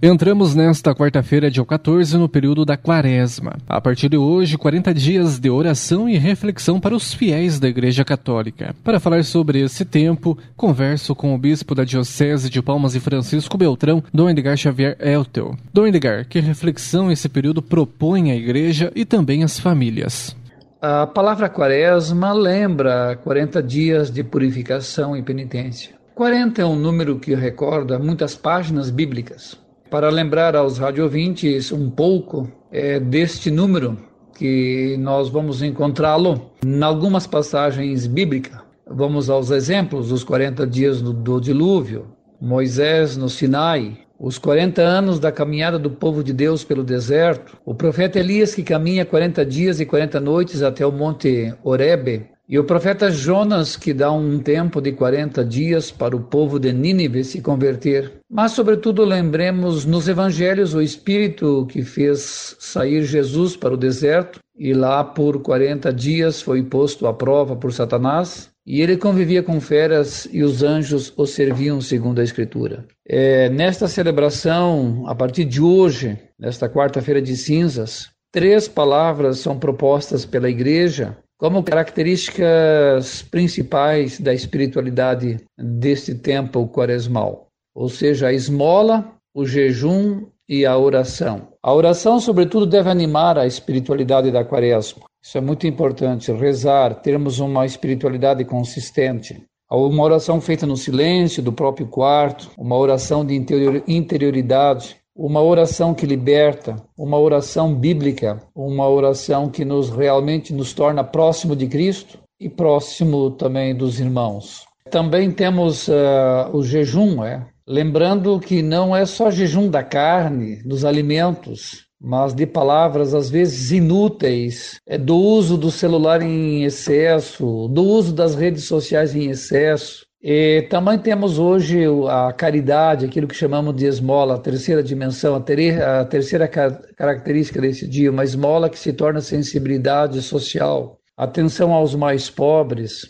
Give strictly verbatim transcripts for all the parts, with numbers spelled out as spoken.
Entramos nesta quarta-feira, dia quatorze, no período da Quaresma. A partir de hoje, quarenta dias de oração e reflexão para os fiéis da Igreja Católica. Para falar sobre esse tempo, converso com o bispo da Diocese de Palmas e Francisco Beltrão, Dom Edgar Xavier Eltel. Dom Edgar, que reflexão esse período propõe à Igreja e também às famílias? A palavra Quaresma lembra quarenta dias de purificação e penitência. quarenta é um número que recorda muitas páginas bíblicas. Para lembrar aos radiovintes um pouco é, deste número, que nós vamos encontrá-lo em algumas passagens bíblicas. Vamos aos exemplos dos quarenta dias do, do dilúvio, Moisés no Sinai, os quarenta anos da caminhada do povo de Deus pelo deserto, o profeta Elias que caminha quarenta dias e quarenta noites até o monte Horebe, e o profeta Jonas que dá um tempo de quarenta dias para o povo de Nínive se converter. Mas, sobretudo, lembremos nos evangelhos o Espírito que fez sair Jesus para o deserto e lá por quarenta dias foi posto à prova por Satanás. E ele convivia com feras e os anjos o serviam segundo a Escritura. É, nesta celebração, a partir de hoje, nesta quarta-feira de cinzas, três palavras são propostas pela Igreja como características principais da espiritualidade deste tempo quaresmal. Ou seja, a esmola, o jejum e a oração. A oração, sobretudo, deve animar a espiritualidade da quaresma. Isso é muito importante, rezar, termos uma espiritualidade consistente. Uma oração feita no silêncio do próprio quarto, uma oração de interior, interioridade, uma oração que liberta, uma oração bíblica, uma oração que nos realmente nos torna próximo de Cristo e próximo também dos irmãos. Também temos uh, o jejum, é? Lembrando que não é só jejum da carne, dos alimentos, mas de palavras às vezes inúteis, é do uso do celular em excesso, do uso das redes sociais em excesso. E também temos hoje a caridade, aquilo que chamamos de esmola, a terceira dimensão, a, ter, a terceira ca- característica desse dia, uma esmola que se torna sensibilidade social, atenção aos mais pobres,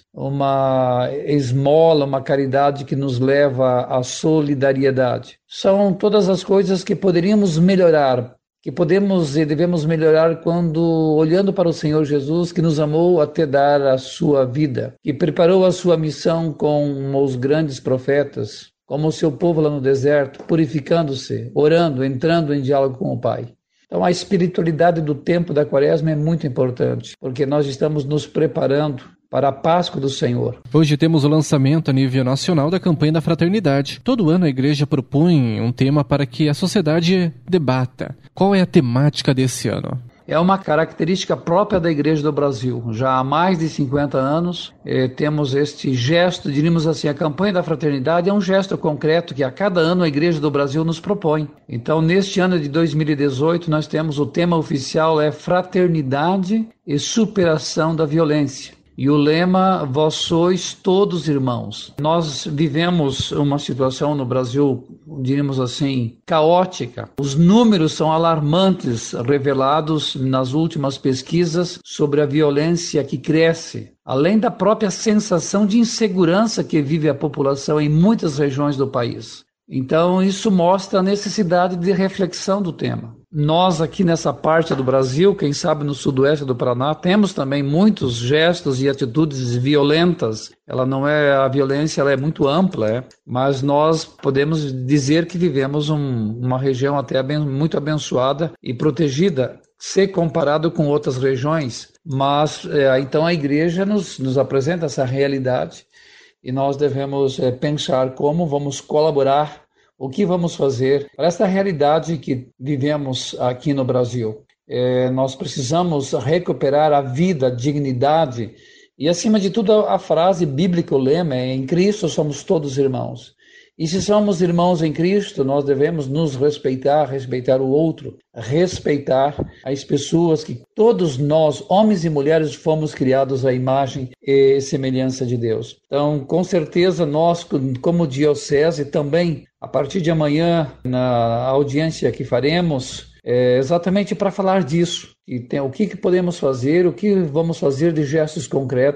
uma esmola, uma caridade que nos leva à solidariedade. São todas as coisas que poderíamos melhorar, que podemos e devemos melhorar quando, olhando para o Senhor Jesus, que nos amou até dar a sua vida, que preparou a sua missão com os grandes profetas, como o seu povo lá no deserto, purificando-se, orando, entrando em diálogo com o Pai. Então a espiritualidade do tempo da Quaresma é muito importante, porque nós estamos nos preparando para a Páscoa do Senhor. Hoje temos o lançamento a nível nacional da campanha da fraternidade. Todo ano a Igreja propõe um tema para que a sociedade debata. Qual é a temática desse ano? É uma característica própria da Igreja do Brasil. Já há mais de cinquenta anos eh, temos este gesto, diríamos assim, a campanha da fraternidade é um gesto concreto que a cada ano a Igreja do Brasil nos propõe. Então, neste ano de dois mil e dezoito, nós temos o tema oficial é Fraternidade e Superação da Violência. E o lema, vós sois todos irmãos. Nós vivemos uma situação no Brasil, diríamos assim, caótica. Os números são alarmantes, revelados nas últimas pesquisas sobre a violência que cresce, além da própria sensação de insegurança que vive a população em muitas regiões do país. Então, isso mostra a necessidade de reflexão do tema. Nós aqui nessa parte do Brasil, quem sabe no sudoeste do Paraná, temos também muitos gestos e atitudes violentas. Ela não é, a violência ela é muito ampla, é? Mas nós podemos dizer que vivemos um, uma região até aben, muito abençoada e protegida, se comparado com outras regiões. Mas é, então a Igreja nos, nos apresenta essa realidade e nós devemos é, pensar como vamos colaborar. O que vamos fazer para esta realidade que vivemos aqui no Brasil? É, nós precisamos recuperar a vida, a dignidade e, acima de tudo, a frase bíblica, o lema é: em Cristo somos todos irmãos. E se somos irmãos em Cristo, nós devemos nos respeitar, respeitar o outro, respeitar as pessoas que todos nós, homens e mulheres, fomos criados à imagem e semelhança de Deus. Então, com certeza, nós, como diocese, também, a partir de amanhã, na audiência que faremos, é exatamente para falar disso, que tem, o que, que podemos fazer, o que vamos fazer de gestos concretos,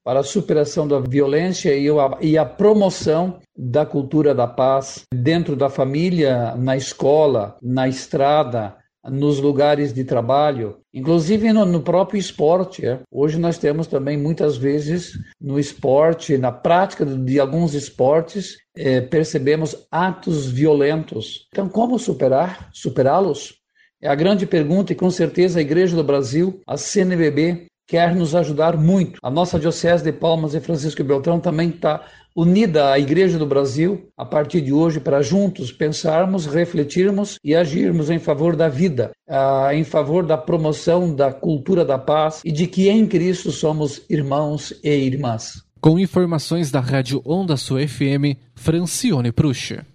para a superação da violência e a, e a promoção da cultura da paz dentro da família, na escola, na estrada, nos lugares de trabalho, inclusive no, no próprio esporte. É. Hoje nós temos também muitas vezes no esporte, na prática de, de alguns esportes, é, percebemos atos violentos. Então, como superar, superá-los? É a grande pergunta e com certeza a Igreja do Brasil, a C N B B, quer nos ajudar muito. A nossa Diocese de Palmas e Francisco Beltrão também está unida à Igreja do Brasil a partir de hoje para juntos pensarmos, refletirmos e agirmos em favor da vida, uh, em favor da promoção da cultura da paz e de que em Cristo somos irmãos e irmãs. Com informações da Rádio Onda Sul F M, Francione Prucha.